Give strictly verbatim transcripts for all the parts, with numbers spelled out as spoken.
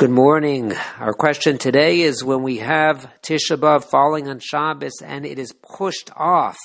Good morning. Our question today is when we have Tisha B'Av falling on Shabbos and it is pushed off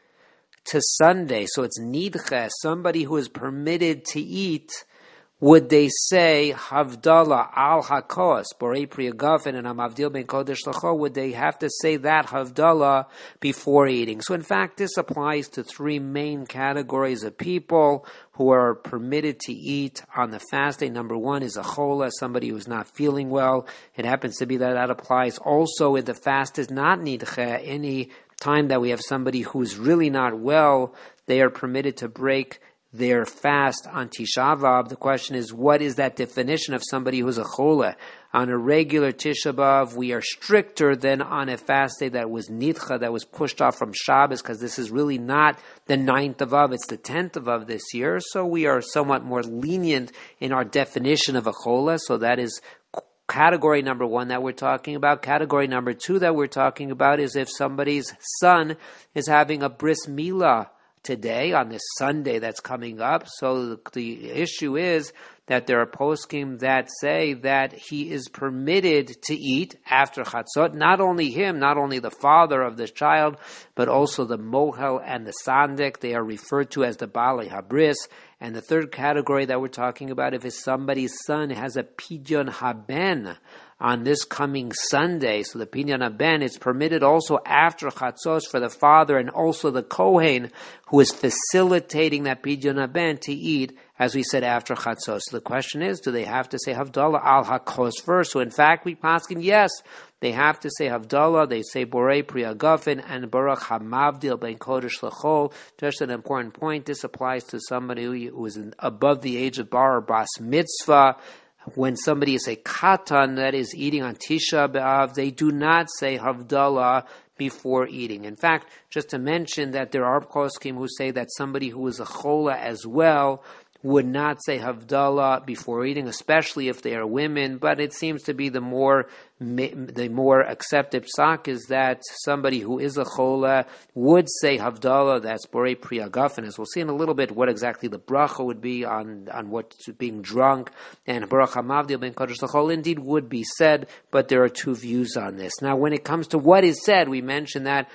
to Sunday, so it's Nidche, somebody who is permitted to eat, would they say Havdalah al Hakos, Borei Priya Gafen and Hamavdil Ben Kodesh L'cho, would they have to say that Havdalah before eating? So in fact, this applies to three main categories of people who are permitted to eat on the fast day. Number one is a chola, somebody who's not feeling well. It happens to be that that applies also if the fast is not nidche. Any time that we have somebody who's really not well, they are permitted to break their fast on Tisha B'Av. The question is, what is that definition of somebody who's a chola? On a regular Tisha B'Av, we are stricter than on a fast day that was nidcha, that was pushed off from Shabbos, because this is really not the ninth of Av, it's the tenth of Av this year. So we are somewhat more lenient in our definition of a chola. So that is category number one that we're talking about. Category number two that we're talking about is if somebody's son is having a bris milah today, on this Sunday that's coming up. So the, the issue is that there are poskim that say that he is permitted to eat after Chatzot. Not only him, not only the father of the child, but also the mohel and the sandik. They are referred to as the balei habris. And the third category that we're talking about, if it's somebody's son has a pidyon haben on this coming Sunday, so the Pidyon Haben is permitted also after Chatzos for the father and also the Kohen who is facilitating that Pidyon Haben to eat, as we said, after Chatzos. So the question is, do they have to say Havdalah al Hakos first? So in fact, we paskin, yes, they have to say Havdalah, they say Borei Priya Gafen and Baruch HaMavdil Ben Kodesh L'chol. Just an important point, this applies to somebody who is above the age of bar or bas mitzvah. When somebody is a katan that is eating on Tisha B'Av, they do not say Havdalah before eating. In fact, just to mention that there are poskim who say that somebody who is a chola as well would not say Havdalah before eating, especially if they are women, but it seems to be the more the more accepted psak is that somebody who is a chola would say Havdalah, that's Borei Priya Gafen, as we'll see in a little bit what exactly the bracha would be on, on what's being drunk, and Baruch HaMavdil Ben Kodesh L'chol indeed would be said, but there are two views on this. Now when it comes to what is said, we mentioned that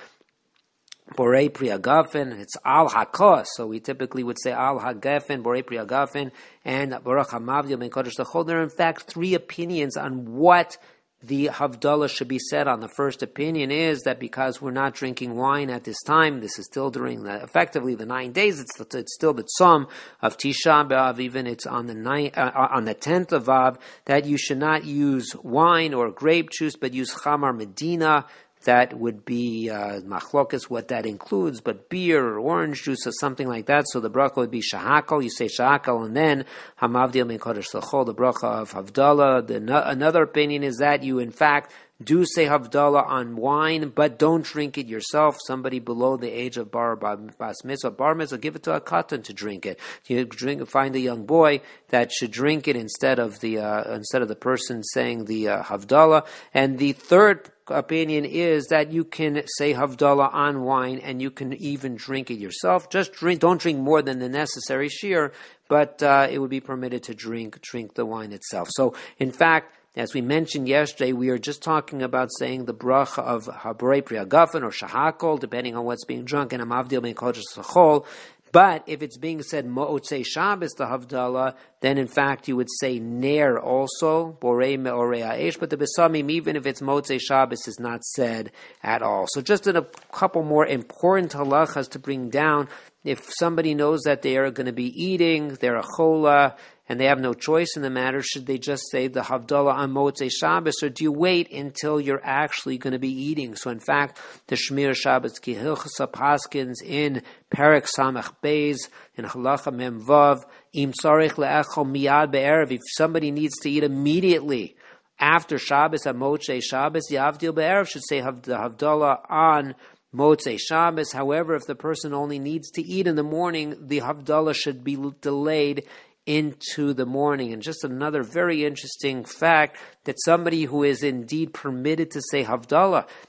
Borei Priya Gafen, it's Al Hakos, so we typically would say Al Hagafen, Borei Priya Gafen, and Baruch HaMavdil Ben Kodesh L'chol. There are in fact three opinions on what the Havdalah should be said on. The first opinion is that because we're not drinking wine at this time, this is still during the, effectively the nine days, it's, it's still the tzom of Tisha B'Av, even it's on the ninth, uh, on the tenth of Av, that you should not use wine or grape juice, but use Chamar Medina. That would be uh, machlokas, what that includes, but beer or orange juice or something like that. So the bracha would be shahakal. You say shahakal, and then hamavdil min kodesh l'chol, the bracha of Havdalah. The, no, another opinion is that you, in fact, do say Havdalah on wine, but don't drink it yourself. Somebody below the age of bar, bas mitzvah, bar mitzvah, give it to a katan to drink it. You drink, find a young boy that should drink it instead of the uh, instead of the person saying the uh, Havdalah. And the third opinion is that you can say Havdalah on wine and you can even drink it yourself. Just drink, don't drink more than the necessary shear, but uh, it would be permitted to drink drink the wine itself. So, in fact, as we mentioned yesterday, we are just talking about saying the bracha of Borei Priya Gafen or Shahakol, depending on what's being drunk, and Hamavdil Ben Kodesh L'chol. But if it's being said Mo'otzei Shabbos, the Havdalah, then in fact you would say Ner also, Borei Me'orei Ha'esh, but the Besamim, even if it's Mo'otzei Shabbos, is not said at all. So just in a couple more important halachas to bring down, if somebody knows that they are going to be eating, they're a chola, and they have no choice in the matter, should they just say the Havdalah on Motzei Shabbos, or do you wait until you're actually going to be eating? So in fact, the Shmir Shabbos Ki Hilchasa Paskins in Perek Samach Beis, in Halacha Mem Vav, Im Tzarich Le'echol Miyad Be'erev, if somebody needs to eat immediately after Shabbos, on Motzei Shabbos, Yavdil Be'erev should say the Havdalah on Motzei Shabbos. However, if the person only needs to eat in the morning, the Havdalah should be delayed into the morning. And just another very interesting fact, that somebody who is indeed permitted to say Havdalah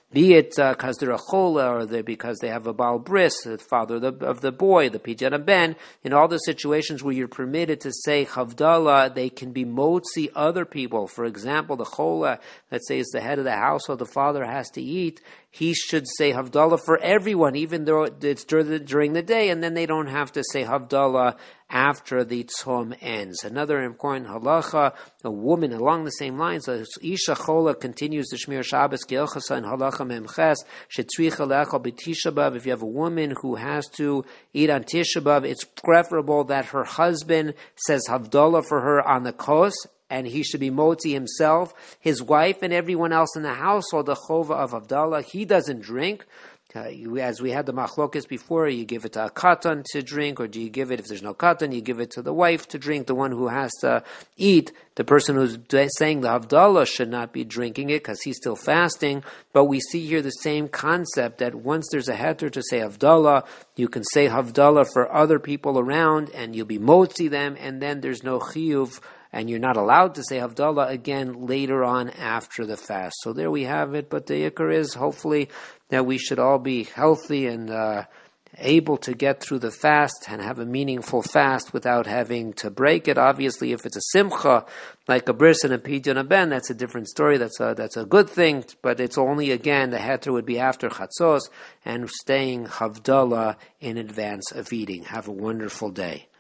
Be it because uh, they're a chola, or they because they have a baal bris, the father of the, of the boy, the pidyon ben. In all the situations where you're permitted to say havdalah, they can be motzi other people. For example, the chola, let's say, is the head of the household, the father has to eat. He should say havdalah for everyone, even though it's during the day, and then they don't have to say havdalah after the tzom ends. Another important halacha, a woman along the same lines, Isha Chola continues the Shmir Shabbos Ge'ilchasa in halacha memches, shetzricha le'achal b'Tisha B'Av. If you have a woman who has to eat on Tisha B'Av, it's preferable that her husband says havdalah for her on the kos, and he should be motzi himself, his wife, and everyone else in the household, the chova of havdalah. He doesn't drink. Uh, you, as we had the machlokes before, you give it to a katan to drink, or do you give it, if there's no katan, you give it to the wife to drink, the one who has to eat. The person who's saying the havdalah should not be drinking it because he's still fasting. But we see here the same concept that once there's a heter to say havdalah, you can say havdalah for other people around, and you'll be motzi them, and then there's no chiyuv, and you're not allowed to say havdalah again later on after the fast. So there we have it. But the ikar is hopefully that we should all be healthy and uh, able to get through the fast and have a meaningful fast without having to break it. Obviously, if it's a simcha, like a bris and a pidyon ben, that's a different story. That's a, that's a good thing, but it's only, again, the heter would be after chatzos and staying havdalah in advance of eating. Have a wonderful day.